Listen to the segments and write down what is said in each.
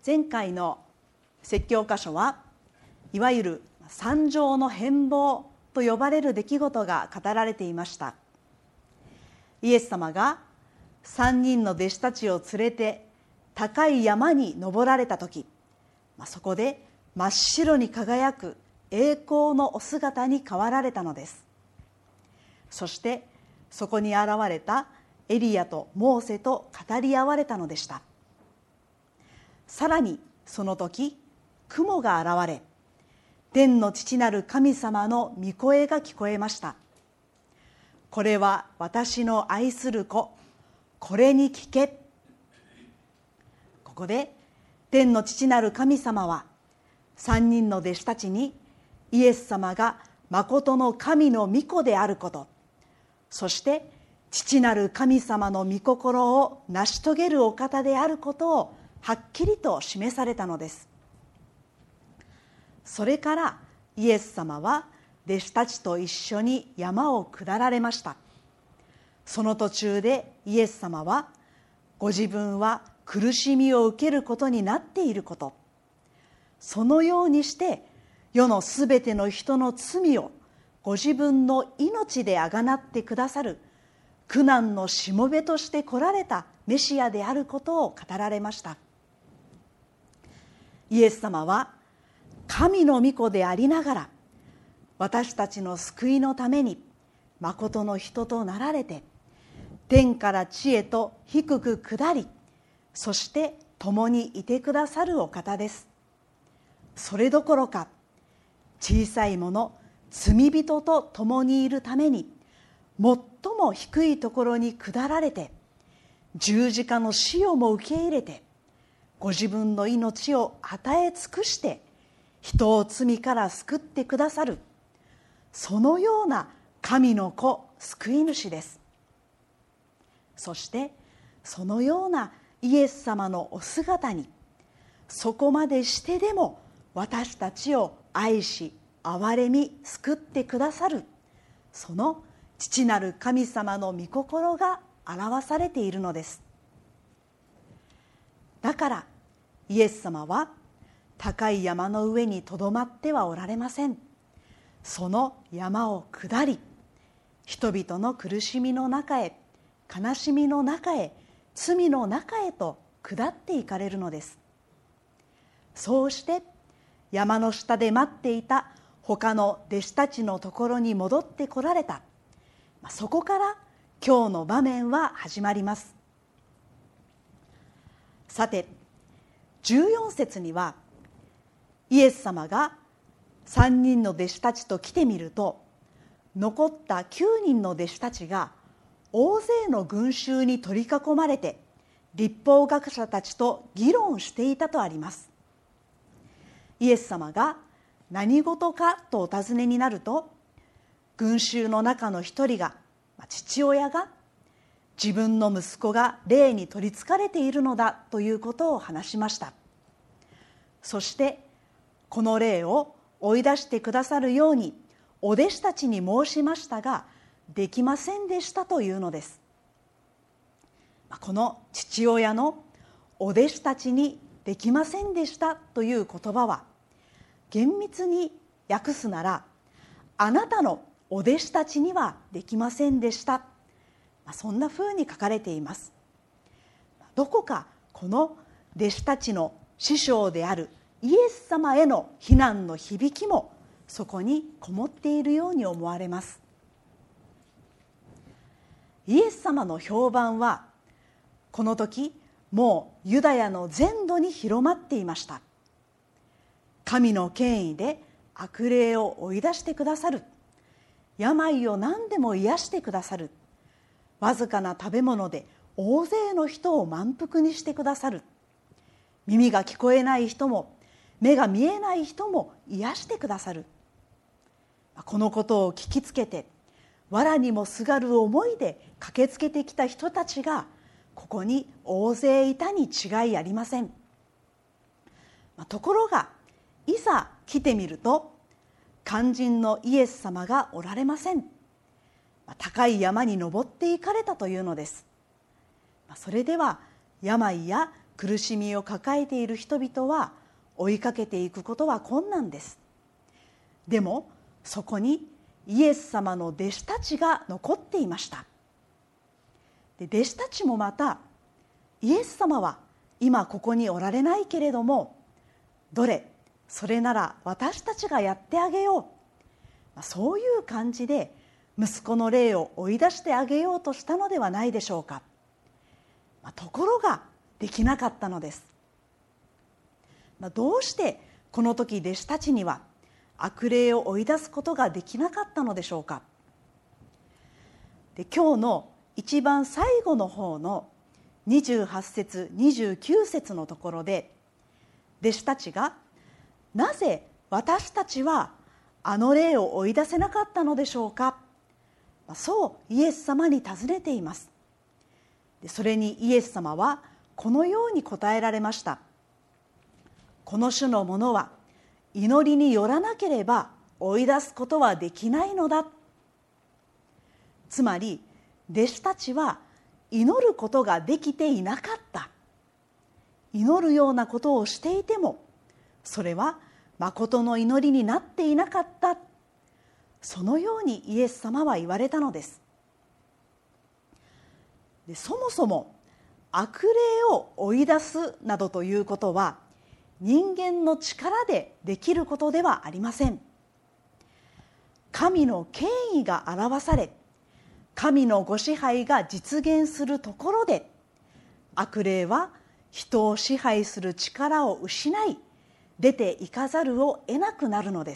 前回の説教箇所はいわゆる山上の変貌と呼ばれる出来事が語られていました。イエス様が3人の弟子たちを連れて高い山に登られた時、そこで真っ白に輝く栄光のお姿に変わられたのです。そしてそこに現れたエリヤとモーセと語り合われたのでした。さらにその時、雲が現れ、天の父なる神様の御声が聞こえました。これは私の愛する子、これに聞け。ここで天の父なる神様は3人の弟子たちにイエス様が誠の神の御子であること、そして父なる神様の御心を成し遂げるお方であることをはっきりと示されたのです。それからイエス様は弟子たちと一緒に山を下られました。その途中でイエス様はご自分は苦しみを受けることになっていること、そのようにして世のすべての人の罪をご自分の命であがなってくださる苦難のしもべとして来られたメシアであることを語られました。イエス様は神の御子でありながら私たちの救いのために誠の人となられて、天から地へと低く下り、そして共にいてくださるお方です。それどころか小さい者、罪人と共にいるために最も低いところに下られて、十字架の死をも受け入れて、ご自分の命を与え尽くして人を罪から救ってくださる、そのような神の子、救い主です。そしてそのようなイエス様のお姿に、そこまでしてでも私たちを愛し憐れみ救ってくださる、その父なる神様の御心が表されているのです。だからイエス様は高い山の上にとどまってはおられません。その山を下り、人々の苦しみの中へ、悲しみの中へ、罪の中へと下っていかれるのです。そうして山の下で待っていた他の弟子たちのところに戻ってこられた。そこから今日の場面は始まります。さて、14節にはイエス様が3人の弟子たちと来てみると、残った9人の弟子たちが大勢の群衆に取り囲まれて律法学者たちと議論していたとあります。イエス様が何事かとお尋ねになると、群衆の中の一人が、父親が自分の息子が霊に取りつかれているのだということを話しました。そしてこの霊を追い出してくださるようにお弟子たちに申しましたが、できませんでしたというのです。この父親のお弟子たちにできませんでしたという言葉は、厳密に訳すなら、あなたのお弟子たちにはできませんでした、そんなふうに書かれています。どこかこの弟子たちの師匠であるイエス様への非難の響きもそこにこもっているように思われます。イエス様の評判はこの時もうユダヤの全土に広まっていました。神の権威で悪霊を追い出してくださる、病を何でも癒してくださる、わずかな食べ物で大勢の人を満腹にしてくださる、耳が聞こえない人も目が見えない人も癒してくださる。このことを聞きつけて、藁にもすがる思いで駆けつけてきた人たちがここに大勢いたに違いありません。ところがいざ来てみると、肝心のイエス様がおられません。高い山に登っていかれたというのです。それでは病や苦しみを抱えている人々は追いかけていくことは困難です。でもそこにイエス様の弟子たちが残っていました。で、弟子たちもまた、イエス様は今ここにおられないけれども、どれそれなら私たちがやってあげよう、そういう感じで息子の霊を追い出してあげようとしたのではないでしょうか。ところができなかったのです。どうしてこの時弟子たちには悪霊を追い出すことができなかったのでしょうか。で、今日の一番最後の方の28節29節のところで、弟子たちがなぜ私たちはあの霊を追い出せなかったのでしょうか、そうイエス様に尋ねています。で、それにイエス様はこのように答えられました。この種のものは祈りによらなければ追い出すことはできないのだ。つまり弟子たちは祈ることができていなかった。祈るようなことをしていてもそれは誠の祈りになっていなかった。そのようにイエス様は言われたのです。で、そもそも悪霊を追い出すなどということは人間の力でできることではありません。神の権威が表され、神のご支配が実現するところで、悪霊は人を支配する力を失い、出ていかざるを得なくなるのです。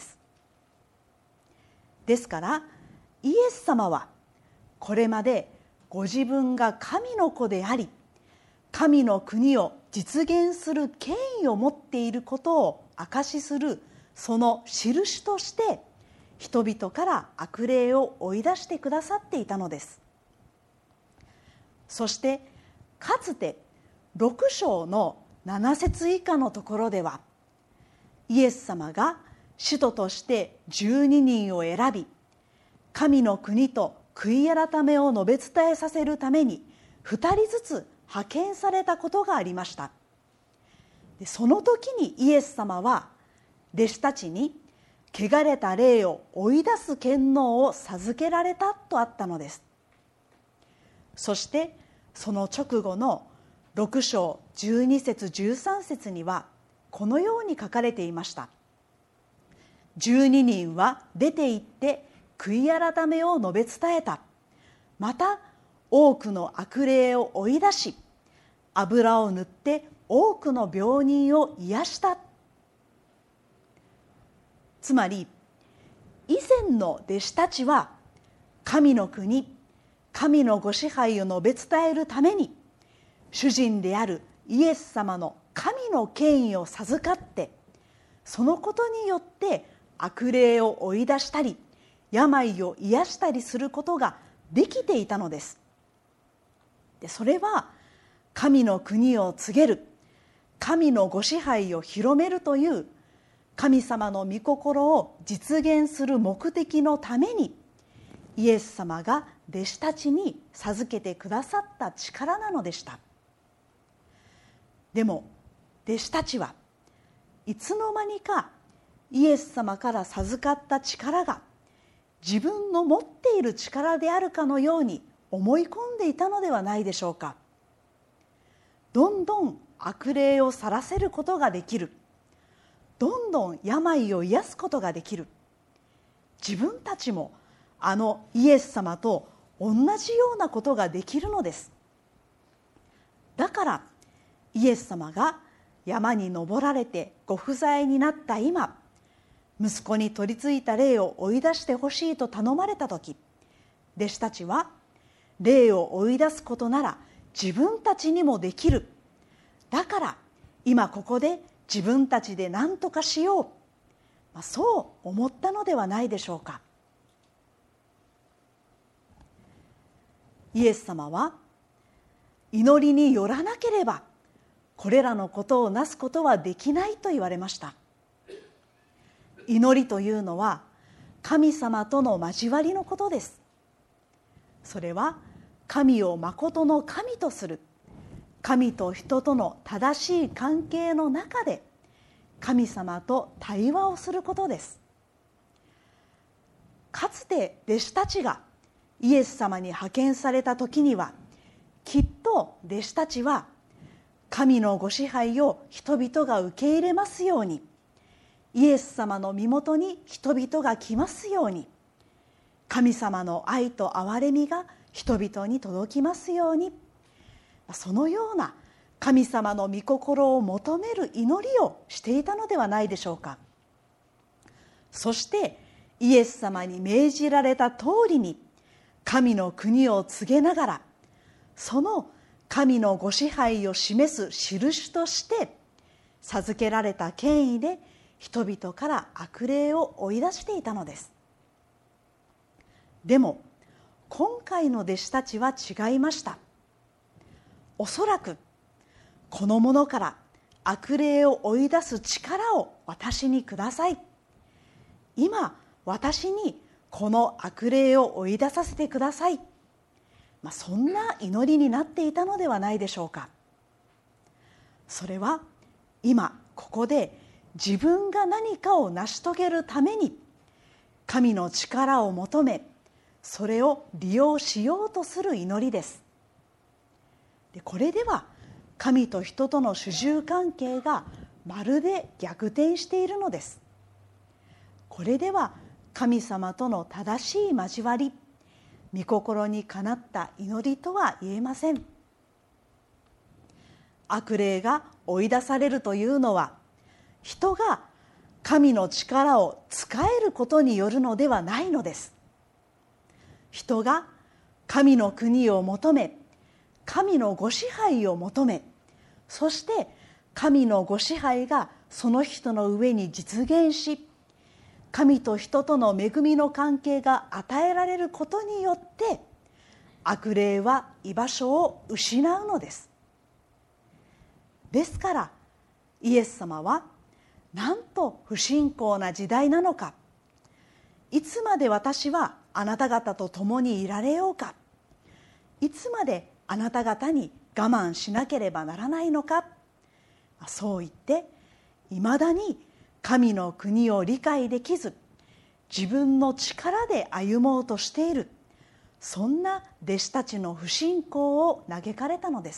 ですからイエス様はこれまでご自分が神の子であり、神の国を実現する権威を持っていることを証しするその印として人々から悪霊を追い出してくださっていたのです。そしてかつて6章の7節以下のところでは、イエス様が使徒として12人を選び、神の国と悔い改めを述べ伝えさせるために2人ずつ派遣されたことがありました。で、その時にイエス様は弟子たちに汚れた霊を追い出す権能を授けられたとあったのです。そしてその直後の6章12節13節にはこのように書かれていました。12人は出て行って悔い改めを述べ伝えた。また多くの悪霊を追い出し、油を塗って多くの病人を癒した。つまり以前の弟子たちは神の国、神のご支配を述べ伝えるために主人であるイエス様の神の権威を授かって、そのことによって悪霊を追い出したり病を癒したりすることができていたのです。で、それは神の国を告げる、神のご支配を広めるという神様の御心を実現する目的のためにイエス様が弟子たちに授けてくださった力なのでした。でも弟子たちはいつの間にかイエス様から授かった力が自分の持っている力であるかのように思い込んでいたのではないでしょうか。どんどん悪霊を去らせることができる、どんどん病を癒すことができる、自分たちもあのイエス様と同じようなことができるのです。だからイエス様が山に登られてご不在になった今、息子に取り付いた霊を追い出してほしいと頼まれた時、弟子たちは霊を追い出すことなら自分たちにもできる、だから今ここで自分たちで何とかしよう、そう思ったのではないでしょうか。イエス様は祈りによらなければこれらのことをなすことはできないと言われました。祈りというのは神様との交わりのことです。それは神を誠の神とする、 神と人との正しい関係の中で神様と対話をすることです。かつて弟子たちがイエス様に派遣された時には、きっと弟子たちは神のご支配を人々が受け入れますように、イエス様の身元に人々が来ますように、神様の愛と憐れみが人々に届きますように、そのような神様の御心を求める祈りをしていたのではないでしょうか。そしてイエス様に命じられた通りに神の国を告げながら、その神のご支配を示す印として授けられた権威で人々から悪霊を追い出していたのです。でも今回の弟子たちは違いました。おそらくこの者から悪霊を追い出す力を私にください。今私にこの悪霊を追い出させてください。そんな祈りになっていたのではないでしょうか。それは今ここで自分が何かを成し遂げるために神の力を求め、それを利用しようとする祈りです。これでは神と人との主従関係がまるで逆転しているのです。これでは神様との正しい交わり、御心にかなった祈りとは言えません。悪霊が追い出されるというのは、人が神の力を使えることによるのではないのです。人が神の国を求め、神のご支配を求め、そして神のご支配がその人の上に実現し、神と人との恵みの関係が与えられることによって悪霊は居場所を失うのです。ですからイエス様は、なんと不信仰な時代なのか、いつまで私はあなた方と共にいられようか、いつまであなた方に我慢しなければならないのか、そう言っていまだに神の国を理解できず、自分の力で歩もうとしている、そんな弟子たちの不信仰を嘆かれたのです。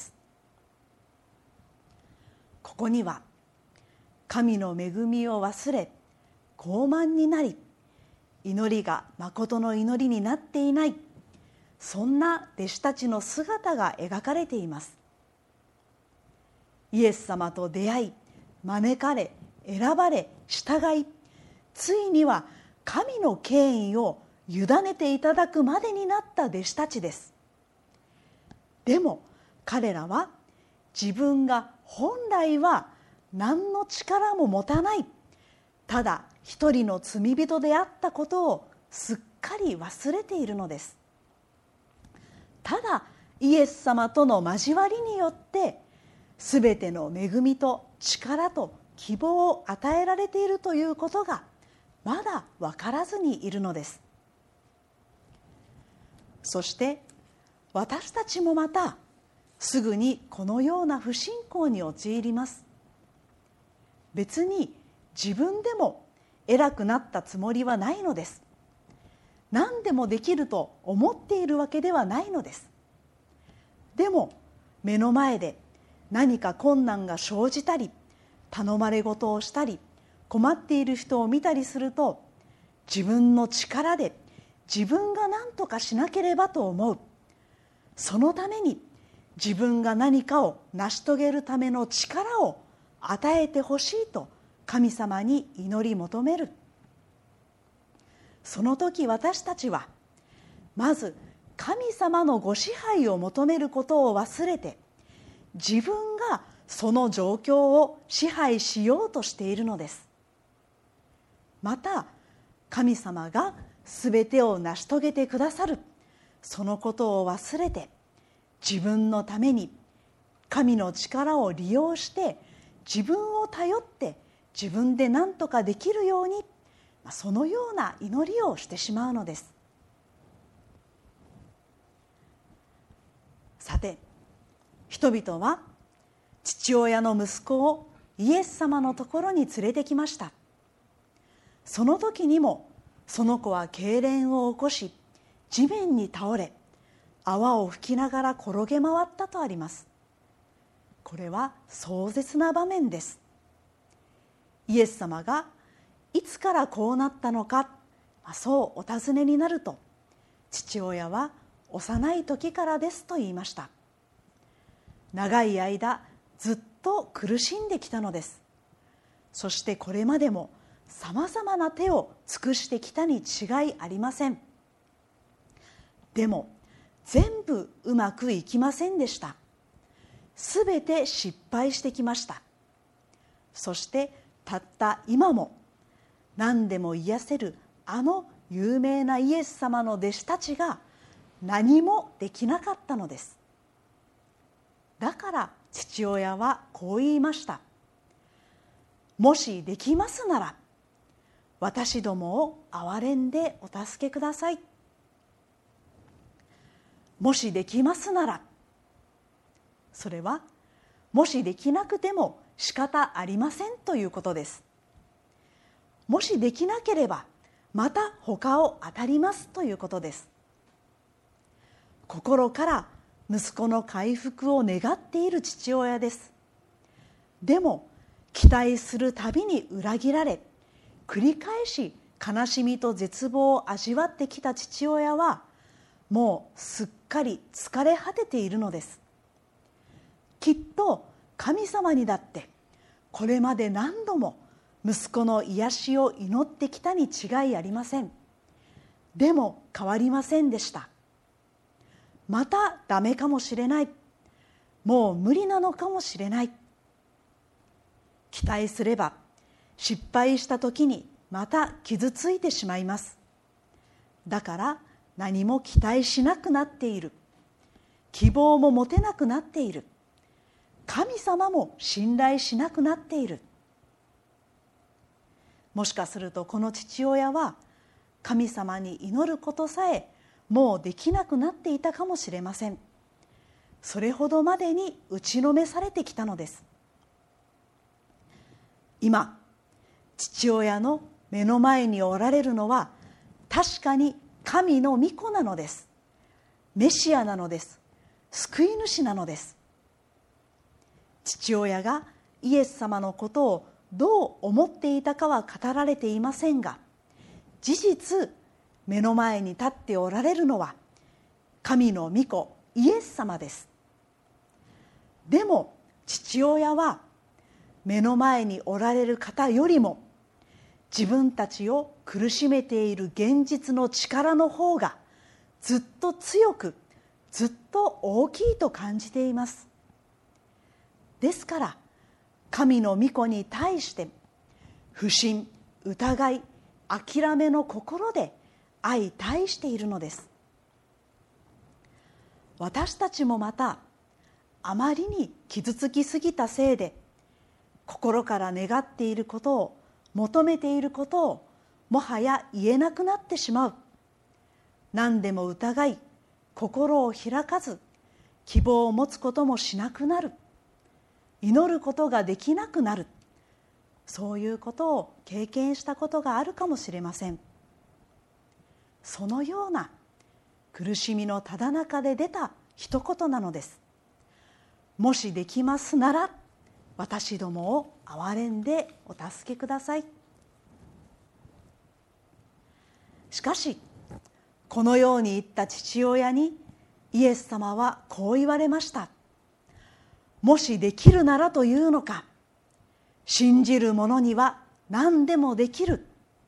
ここには神の恵みを忘れ傲慢になり、祈りが誠の祈りになっていない、そんな弟子たちの姿が描かれています。イエス様と出会い、招かれ、選ばれ、従い、ついには神の権威を委ねていただくまでになった弟子たちです。でも彼らは自分が本来は何の力も持たない、ただ一人の罪人であったことをすっかり忘れているのです。ただイエス様との交わりによってすべての恵みと力と希望を与えられているということがまだ分からずにいるのです。そして私たちもまたすぐにこのような不信仰に陥ります。別に自分でも偉くなったつもりはないのです。何でもできると思っているわけではないのです。でも目の前で何か困難が生じたり、頼まれ事をしたり、困っている人を見たりすると、自分の力で自分が何とかしなければと思う。そのために自分が何かを成し遂げるための力を与えてほしいと神様に祈り求める。その時私たちはまず神様のご支配を求めることを忘れて、自分がその状況を支配しようとしているのです。また神様がすべてを成し遂げてくださる、そのことを忘れて、自分のために神の力を利用して自分を頼って自分で何とかできるように、そのような祈りをしてしまうのです。さて人々は父親の息子をイエス様のところに連れてきました。その時にもその子は痙攣を起こし、地面に倒れ、泡を吹きながら転げ回ったとあります。これは壮絶な場面です。イエス様がいつからこうなったのか、そうお尋ねになると、父親は幼い時からですと言いました。長い間ずっと苦しんできたのです。そしてこれまでもさまざまな手を尽くしてきたに違いありません。でも全部うまくいきませんでした。すべて失敗してきました。そしてたった今も何でも癒せるあの有名なイエス様の弟子たちが何もできなかったのです。だから父親はこう言いました。もしできますなら、私どもを憐れんでお助けください。もしできますなら、それはもしできなくても仕方ありませんということです。もしできなければまた他を当たりますということです。心から息子の回復を願っている父親です。でも期待するたびに裏切られ、繰り返し悲しみと絶望を味わってきた父親は、もうすっかり疲れ果てているのです。きっと神様にだってこれまで何度も息子の癒しを祈ってきたに違いありません。でも変わりませんでした。またダメかもしれない、もう無理なのかもしれない。期待すれば失敗した時にまた傷ついてしまいます。だから何も期待しなくなっている。希望も持てなくなっている。神様も信頼しなくなっている。もしかするとこの父親は神様に祈ることさえもうできなくなっていたかもしれません。それほどまでに打ちのめされてきたのです。今父親の目の前におられるのは確かに神の御子なのです。メシアなのです。救い主なのです。父親がイエス様のことをどう思っていたかは語られていませんが、事実目の前に立っておられるのは神の御子イエス様です。でも父親は目の前におられる方よりも自分たちを苦しめている現実の力の方がずっと強く、ずっと大きいと感じています。ですから神の御子に対して不信、疑い、諦めの心で相対しているのです。私たちもまたあまりに傷つきすぎたせいで心から願っていることを、求めていることをもはや言えなくなってしまう。何でも疑い、心を開かず希望を持つこともしなくなる。祈ることができなくなる。そういうことを経験したことがあるかもしれません。そのような苦しみのただ中で出た一言なのです。もしできますなら、私どもを憐れんでお助けください。しかし、このように言った父親にイエス様はこう言われました。もしできるならというのか、信じる者には何でもできる。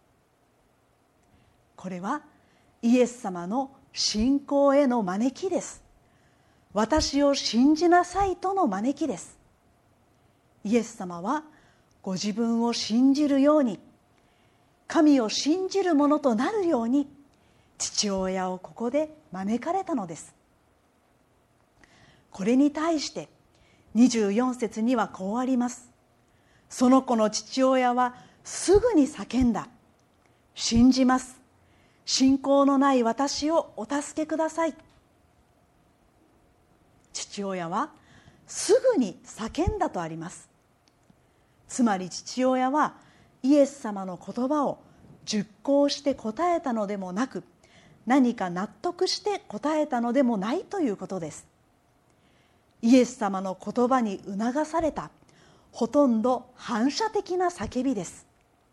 これはイエス様の信仰への招きです。私を信じなさいとの招きです。イエス様はご自分を信じるように、神を信じる者となるように父親をここで招かれたのです。これに対して24節にはこうあります。その子の父親はすぐに叫んだ。信じます。信仰のない私をお助けください。父親はすぐに叫んだとあります。つまり父親はイエス様の言葉を熟考して答えたのでもなく、何か納得して答えたのでもないということです。イエス様の言葉に促された、ほとんど反射的な叫びです。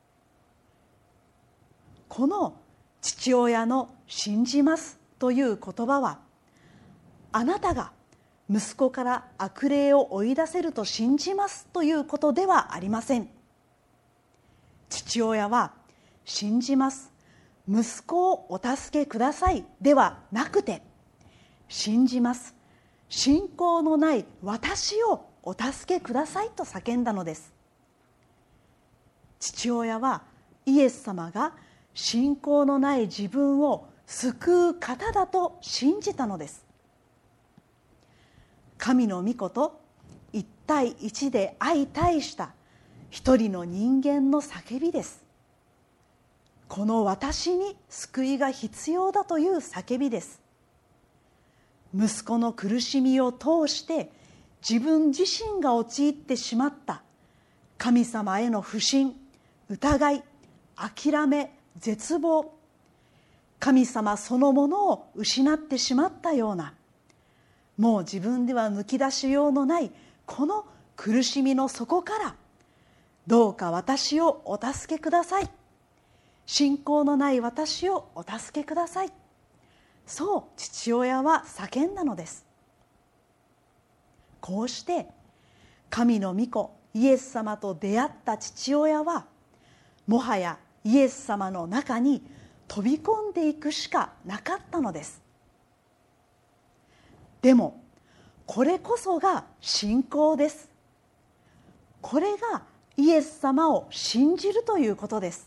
この父親の信じますという言葉は、あなたが息子から悪霊を追い出せると信じますということではありません。父親は信じます、息子をお助けくださいではなくて、信じます、信仰のない私をお助けくださいと叫んだのです。父親はイエス様が信仰のない自分を救う方だと信じたのです。神の御子と一対一で相対した一人の人間の叫びです。この私に救いが必要だという叫びです。息子の苦しみを通して自分自身が陥ってしまった神様への不信、疑い、諦め、絶望、神様そのものを失ってしまったような、もう自分では抜き出しようのないこの苦しみの底から、どうか私をお助けください、信仰のない私をお助けください、そう父親は叫んだのです。こうして神の御子イエス様と出会った父親は、もはやイエス様の中に飛び込んでいくしかなかったのです。でもこれこそが信仰です。これがイエス様を信じるということです。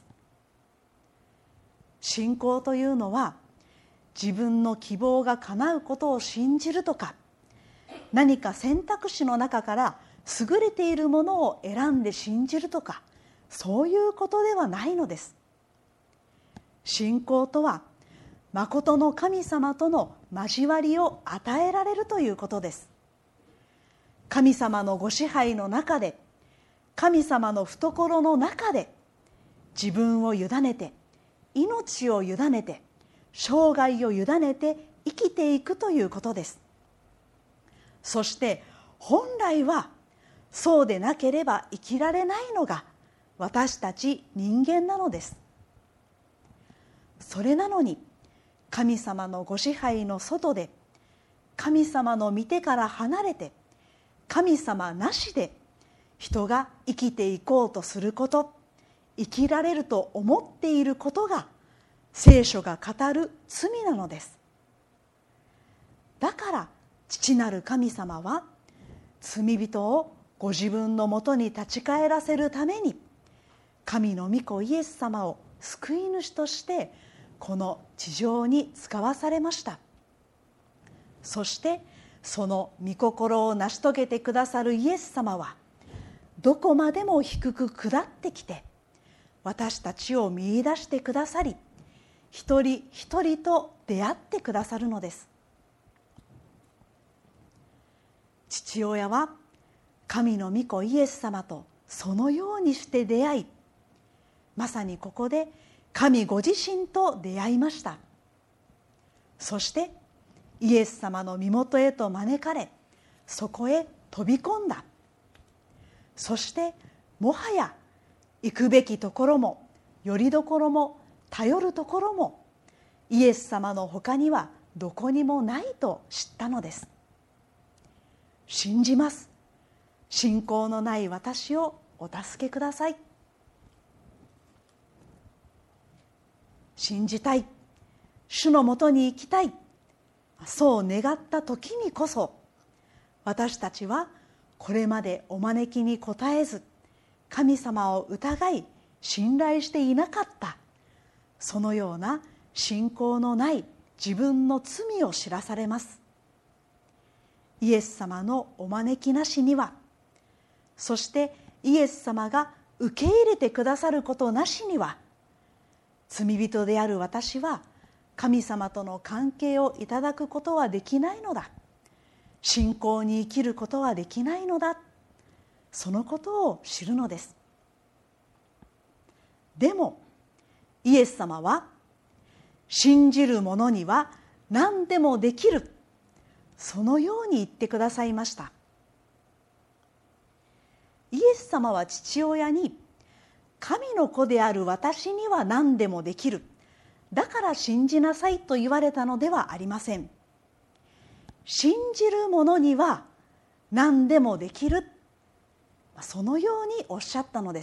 信仰というのは、自分の希望が叶うことを信じるとか、何か選択肢の中から優れているものを選んで信じるとか、そういうことではないのです。信仰とは、真の神様との交わりを与えられるということです。神様のご支配の中で、神様の懐の中で、自分を委ねて、命を委ねて、生涯を委ねて生きていくということです。そして本来はそうでなければ生きられないのが私たち人間なのです。それなのに神様のご支配の外で、神様の御手から離れて、神様なしで人が生きていこうとすること、生きられると思っていることが聖書が語る罪なのです。だから父なる神様は罪人をご自分のもとに立ち返らせるために、神の御子イエス様を救い主としてこの地上に使わされました。そしてその御心を成し遂げてくださるイエス様は、どこまでも低く下ってきて私たちを見出してくださり、一人一人と出会ってくださるのです。父親は神の御子イエス様とそのようにして出会い、まさにここで神ご自身と出会いました。そしてイエス様の身元へと招かれ、そこへ飛び込んだ。そしてもはや行くべきところもよりどころも頼るところもイエス様の他にはどこにもないと知ったのです。信じます、信仰のない私をお助けください。信じたい、主のもとに行きたい、そう願った時にこそ、私たちはこれまでお招きに応えず、神様を疑い信頼していなかった、そのような信仰のない自分の罪を知らされます。イエス様のお招きなしには、そしてイエス様が受け入れてくださることなしには、罪人である私は神様との関係をいただくことはできないのだ。 信仰に生きることはできないのだ、そのことを知るのです。でもイエス様は、信じる者には何でもできる、そのように言ってくださいました。イエス様は父親に、神の子である私には何でもできる、だから信じなさいと言われたのではありません。信じる者には何でもできる、そのようにおっしゃったのです。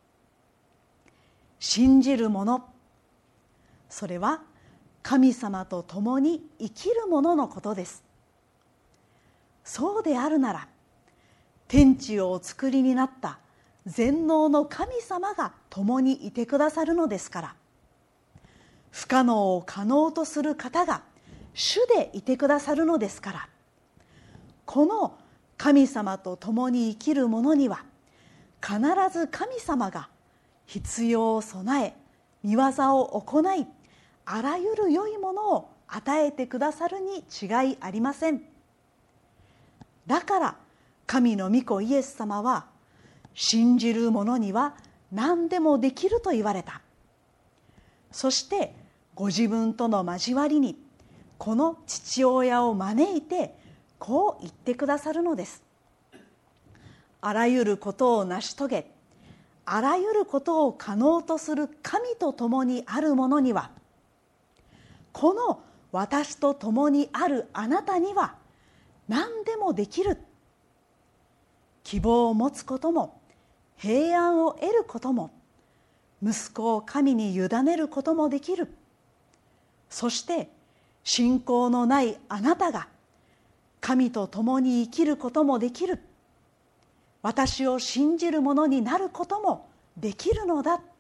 信じる者、それは神様と共に生きる者のことです。そうであるなら、天地をお作りになった全能の神様が共にいてくださるのですから、不可能を可能とする方が主でいてくださるのですから、この神様と共に生きる者には必ず神様が必要を備え、御業を行い、あらゆる良いものを与えてくださるに違いありません。だから神の御子イエス様は、信じる者には何でもできると言われた。そしてご自分との交わりにこの父親を招いてこう言ってくださるのです。あらゆることを成し遂げ、あらゆることを可能とする神と共にある者には、この私と共にあるあなたには何でもできる。希望を持つことも、平安を得ることも、息子を神に委ねることもできる。そして信仰のないあなたが神と共に生きることもできる。私を信じる者になることもできるのだ。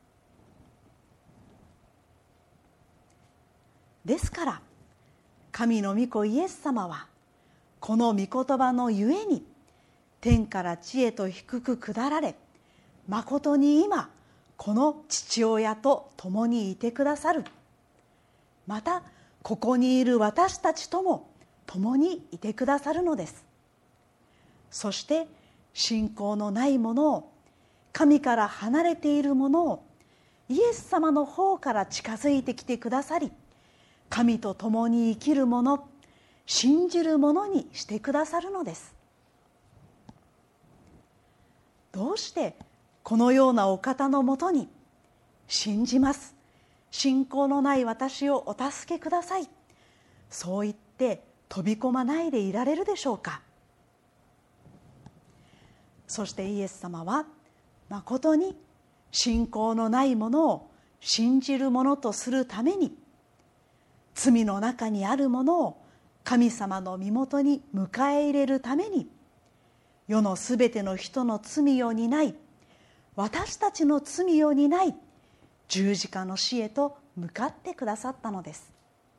ですから神の御子イエス様は、この御言葉のゆえに天から地へと低く下られ、まことに今この父親と共にいてくださる。またここにいる私たちとも共にいてくださるのです。そして信仰のないものを、神から離れているものをイエス様の方から近づいてきてくださり、神と共に生きる者、信じる者にしてくださるのです。どうしてこのようなお方のもとに、信じます、信仰のない私をお助けください、そう言って飛び込まないでいられるでしょうか。そしてイエス様は、まことに信仰のないものを信じるものとするために、罪の中にあるものを神様の身元に迎え入れるために、世のすべての人の罪を担い、私たちの罪を担い、十字架の死へと向かってくださったのです。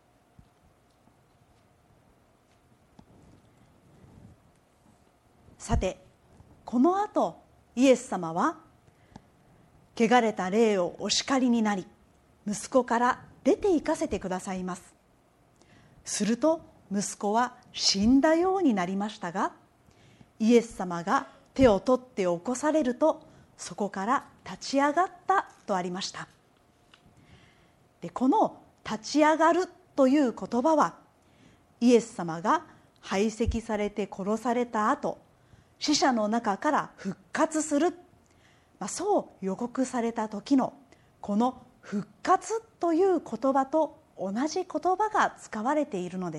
さて、この後イエス様は、汚れた霊をお叱りになり、息子から出て行かせてくださいます。すると息子は死んだようになりましたが、イエス様が手を取って起こされると、そこから立ち上がったとありました。で、この立ち上がるという言葉は、イエス様が排斥されて殺された後、死者の中から復活する、そう予告された時のこの復活という言葉と同じ言葉が使われているのです。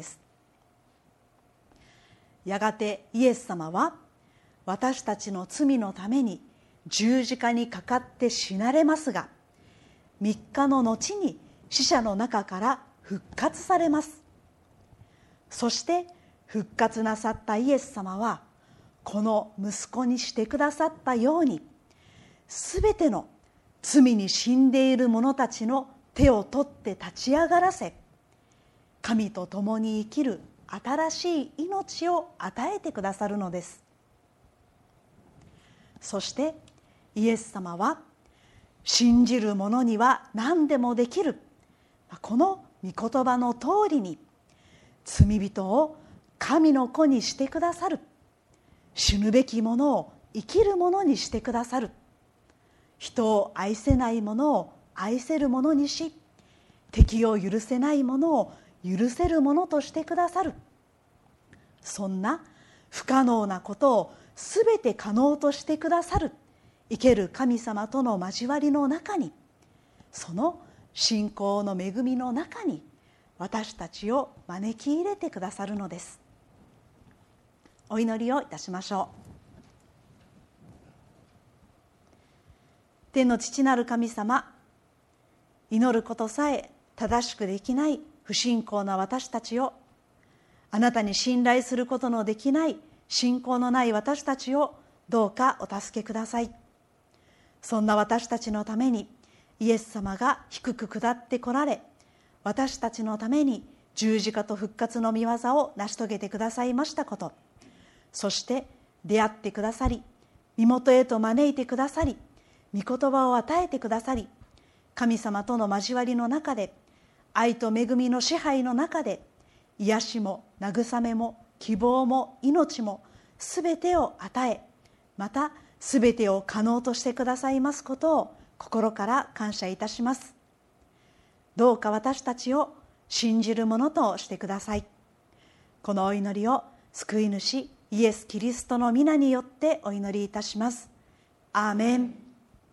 やがてイエス様は、私たちの罪のために十字架にかかって死なれますが、3日の後に死者の中から復活されます。そして復活なさったイエス様は、この息子にしてくださったように、すべての罪に死んでいる者たちの手を取って立ち上がらせ、神と共に生きる新しい命を与えてくださるのです。そしてイエス様は、信じる者には何でもできる、この御言葉の通りに、罪人を神の子にしてくださる。死ぬべきものを生きるものにしてくださる。人を愛せないものを愛せるものにし、敵を許せないものを許せるものとしてくださる。そんな不可能なことをすべて可能としてくださる生ける神様との交わりの中に、その信仰の恵みの中に私たちを招き入れてくださるのです。お祈りをいたしましょう。天の父なる神様、祈ることさえ正しくできない不信仰な私たちを、あなたに信頼することのできない信仰のない私たちをどうかお助けください。そんな私たちのためにイエス様が低く下ってこられ、私たちのために十字架と復活の御業を成し遂げてくださいましたこと、そして出会ってくださり、身元へと招いてくださり、御言葉を与えてくださり、神様との交わりの中で、愛と恵みの支配の中で、癒しも慰めも希望も命もすべてを与え、またすべてを可能としてくださいますことを心から感謝いたします。どうか私たちを信じるものとしてください。このお祈りを救い主イエス・キリストの皆によってお祈りいたします。アーメン。